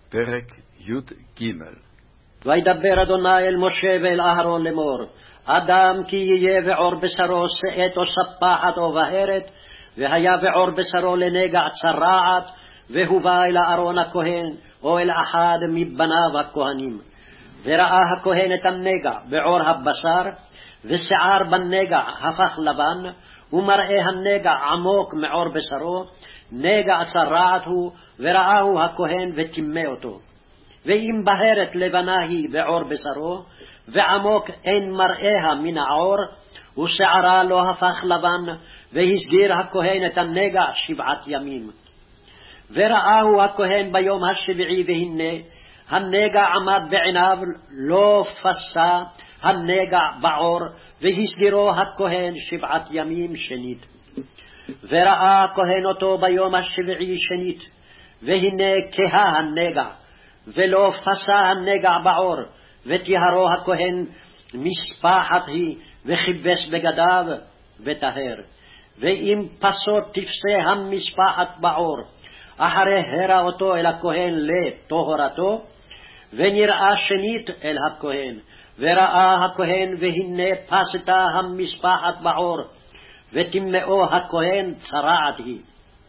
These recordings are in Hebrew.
פרק י"ג. וידבר אדוני אל משה ואל אהרון לאמור, אדם כי יהיה ועור בשרו שאת או ספחת או בהרת, והיה ועור בשרו לנגע צרעת, והובא אל אהרון הכהן או אל אחד מבניו הכהנים. וראה הכהן את הנגע בעור הבשר, ושיער בנגע הפך לבן, ומראה הנגע עמוק מעור בשרו, נגע צרעת הוא, וראהו הכהן וטימא אותו. ואם בהרת לבנה היא בעור בשרו, ועמוק אין מראיה מן העור, ושערה לא הפך לבן, והסגיר הכהן את הנגע 7 ימים. וראהו הכהן ביום השביעי, והנה הנגע עמד בעיניו, לא פסה הנגע בעור, והסגירו הכהן 7 ימים שנית. וראה הכהן אותו ביום השביעי שנית, והנה כהה הנגע, ולא פסה הנגע בעור, וטיהרו הכהן מספחת היא, וכיבס בגדיו וטהר. ואם פסות תפסה המספחת בעור, אחרי הרא אותו אל הכהן לטהרתו, ונראה שנית אל הכהן, וראה הכהן והנה פסתה המספחת בעור, וטימאו הכהן צרעת היא.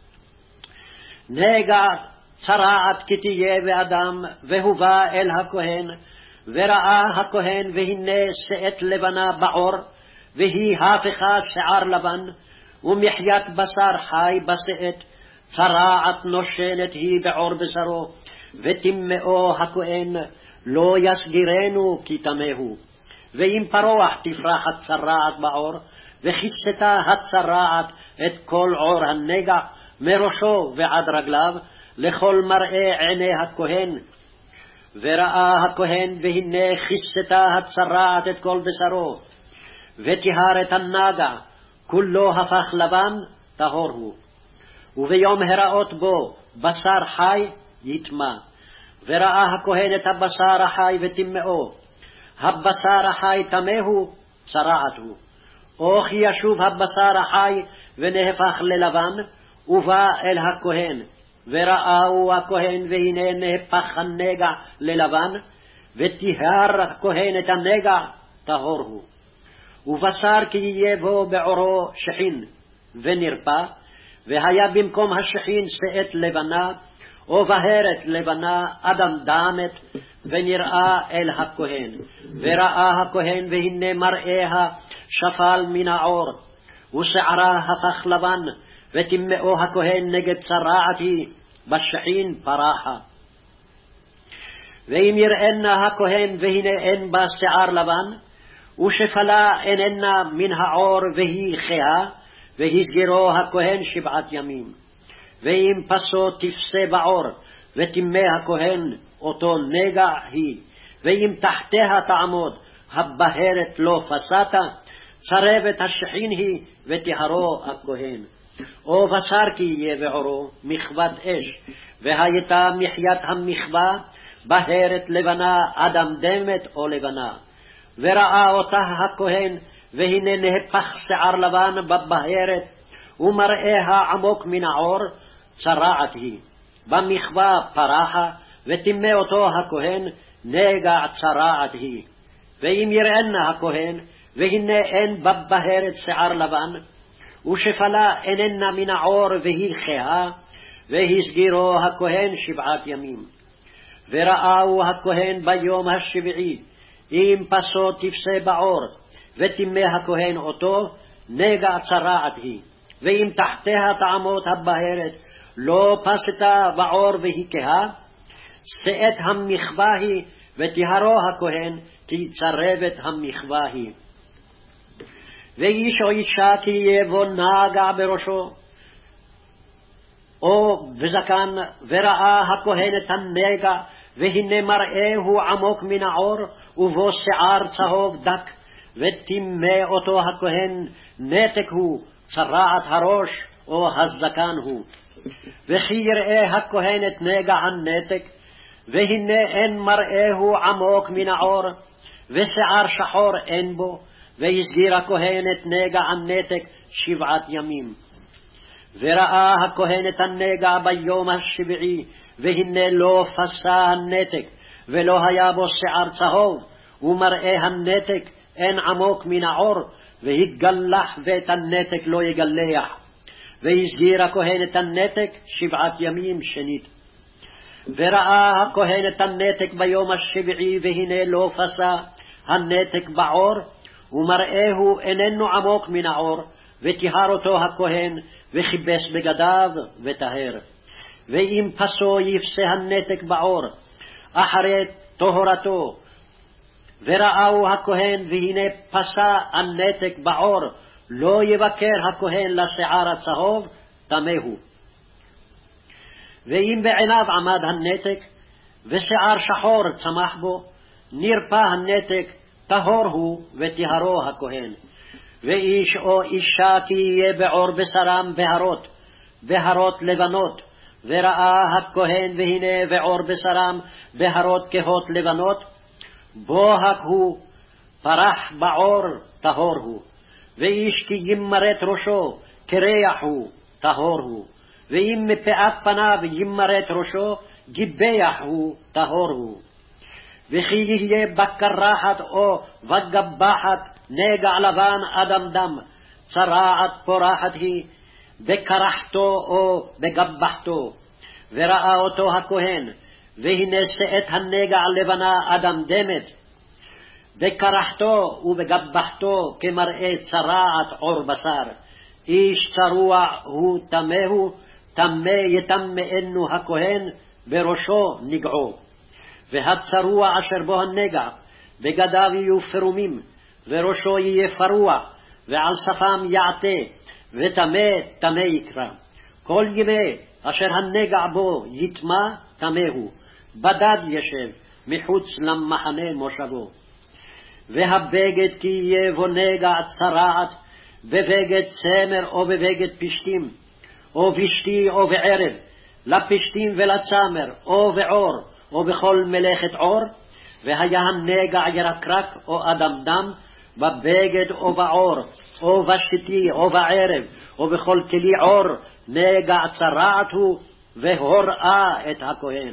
נגע צרעת כי תהיה באדם, והובא אל הכהן, וראה הכהן והנה שאת לבנה בעור, והיא הפכה שיער לבן, ומחיית בשר חי בשאת, צרעת נושנת היא בעור בשרו, וטימאו הכהן, לא יסגירנו כי טמאו. ואם פרוח תפרח הצרעת בעור, וכיסתה הצרעת את כל עור הנגע, מראשו ועד רגליו, לכל מראה עיני הכהן. וראה הכהן והנה כיסתה הצרעת את כל בשרו, וטיהר את הנגע, כולו הפך לבן, טהור הוא. וביום הראות בו בשר חי יטמא. וראה הכהן את הבשר החי וטימאו, הבשר החי טמא הוא, צרעת הוא. או כי ישוב הבשר החי ונהפך ללבן, ובא אל הכהן, וראהו הכהן והנה נהפך הנגע ללבן, וטיהר הכהן את הנגע, טהור הוא. ובשר כי יהיה בו בעורו שחין ונרפא, והיה במקום השחין שאת לבנה, או בהרת לבנה אדם דמת, ונראה אל הכהן. וראה הכהן והנה מראיה שפל מן העור, ושערה הפך לבן, וטימאו הכהן נגד צרעת היא, בשחין פרחה. ואם יראנה הכהן והנה אין בה שיער לבן, ושפלה איננה מן העור והיא כהה, והסגירו הכהן 7 ימים. ואם פסו תפסה בעור, וטימא הכהן אותו נגע היא, ואם תחתיה תעמוד, הבהרת לא פסתה, צרבת השחין היא, וטיהרו הכהן. או בשר כי יהיה בעורו, מחוות אש, והייתה מחיית המחווה, בהרת לבנה אדם דמת או לבנה. וראה אותה הכהן, והנה נהפך שיער לבן בבהרת, ומראיה עמוק מן העור, צרעת היא. במחווה פרחה, וטימא אותו הכהן, נגע צרעת היא. ואם יראנה הכהן, והנה אין בבהרת שיער לבן, ושפלה איננה מן העור והיא כהה, והסגירו הכהן 7 ימים. וראהו הכהן ביום השביעי, אם פסו תפסה בעור, וטימא הכהן אותו, נגע צרעת היא. ואם תחתיה תעמוד הבהרת, לא פסתה בעור והיא כהה, שאת המחווה היא, וטיהרו הכהן, כי צרבת המחווה היא. ואיש או אישה כי יבוא נגע בראשו, או בזקן, וראה הכהן את הנגע, והנה מראהו עמוק מן העור, ובו שיער צהוב דק, וטימא אותו הכהן, נתק הוא, צרעת הראש, או הזקן הוא. וכי יראה הכהן את נגע הנתק, והנה אין מראהו עמוק מן העור, ושיער שחור אין בו, והסגיר הכהן את נגע הנתק 7 ימים. וראה הכהן את הנגע ביום השביעי, והנה לא פסה הנתק, ולא היה בו שיער צהוב, ומראה הנתק אין עמוק מן העור, והתגלח ואת הנתק לא יגלח. והסגיר הכהן את הנתק 7 ימים שנית. וראה הכהן את הנתק ביום השביעי, והנה לא פסה הנתק בעור, ומראהו איננו עמוק מן העור, וטיהר אותו הכהן, וכיבס בגדיו וטהר. ואם פסו יפסה הנתק בעור, אחרי טהרתו, וראהו הכהן, והנה פסה הנתק בעור, לא יבקר הכהן לשיער הצהוב, טמא הוא. ואם בעיניו עמד הנתק, ושיער שחור צמח בו, נרפא הנתק, טהור הוא, וטהרו הכהן. ואיש או אישה כי יהיה בעור בשרם בהרות לבנות, וראה הכהן, והנה בעור בשרם בהרות כהות לבנות, בוהק הוא, פרח בעור, טהור הוא. ואיש כי ימרת ראשו, קרח הוא, טהור הוא. ואם מפאת פניו ימרת ראשו, גיבח הוא, טהור הוא. וכי יהיה בקרחת או בגבחת נגע לבן אדם דם, צרעת פורחת היא, בקרחתו או בגבחתו. וראה אותו הכהן, והנה שאת הנגע לבנה אדם דמת, בקרחתו ובגבחתו כמראה צרעת עור בשר. איש צרוע הוא טמא, טמא יטמאנו הכהן, בראשו נגעו. והצרוע אשר בו הנגע, בגדיו יהיו פרומים, וראשו יהיה פרוע, ועל שפם יעטה, וטמא טמא יקרא. כל ימי אשר הנגע בו יטמא, טמא הוא, בדד ישב מחוץ למחנה מושבו. והבגד כי יהיה בו נגע צרעת, בבגד צמר או בבגד פשתים, או בשתי או בערב, לפשתים ולצמר, או בעור, או בכל מלאכת עור, והיה הנגע ירקרק או אדם דם, בבגד או בעור, או בשתי או בערב, או בכל כלי עור, נגע צרעת הוא, והוראה את הכהן.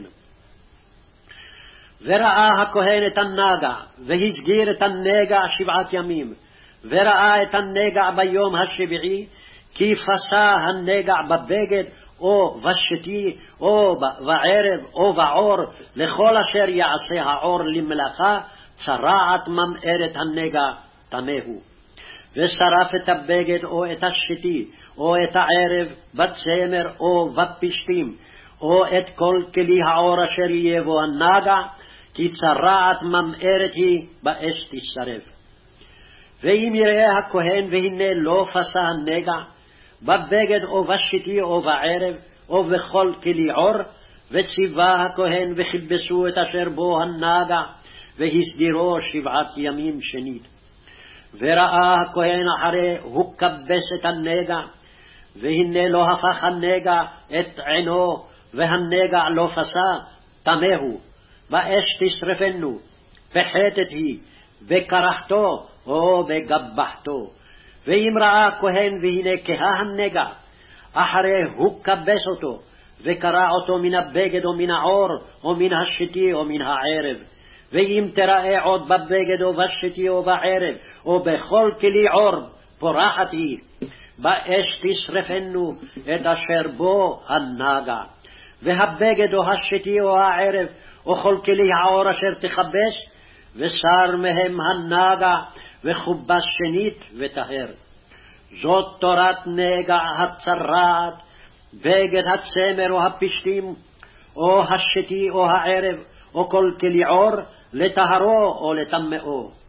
וראה הכהן את הנגע, והסגיר את הנגע 7 ימים, וראה את הנגע ביום השביעי, כי פסה הנגע בבגד, או בשתי, או בערב, או בעור, לכל אשר יעשה העור למלאכה, צרעת ממארת הנגע, טמא הוא. ושרף את הבגד, או את השתי, או את הערב, בצמר, או בפשתים, או את כל כלי העור אשר יהיה בו הנגע, כי צרעת ממארת היא, באש תשרף. ואם יראה הכהן, והנה לא פסה הנגע, בבגד או בשתי או בערב, או בכל כלי עור, וציווה הכהן, וכיבסו את אשר בו הנגע, והסדירו 7 ימים שנית. וראה הכהן אחרי הוא כבס את הנגע, והנה לא הפך הנגע את עינו, והנגע לא פסה, טמא הוא, באש תשרפנו, פחתת היא, בקרחתו או בגבחתו. ואם ראה הכהן, והנה כהה הנגע, אחרי הוא כבס אותו, וקרע אותו מן הבגד או מן העור, או מן השתי או מן הערב. ואם תראה עוד בבגד או בשתי או בערב, או בכל כלי עור, פורחת היא, באש תשרפנו את אשר בו הנגע. והבגד או השתי או הערב, או כל כלי העור אשר תכבש, ושר מהם הנגע, וכובס שנית וטהר. זאת תורת נגע הצרעת, בגד הצמר או הפשתים, או השתי או הערב, או כל כלי עור, לטהרו או לטמאו.